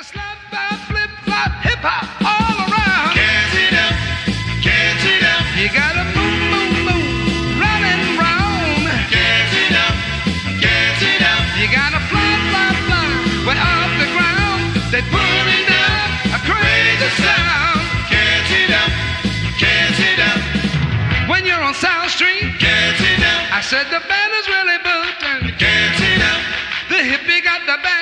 the slap, bop, flip, flop, hip hop all around. Can't sit down, can't sit down. You got a boom, boom, boom, running round. Can't sit down, can't sit down. You got a fly, fly, fly, way off the ground. They pulling down a crazy sound. Can't sit down, can't sit down. When you're on South Street, Can't sit down, I said the band is really booked and can't sit down. the hippie got the band.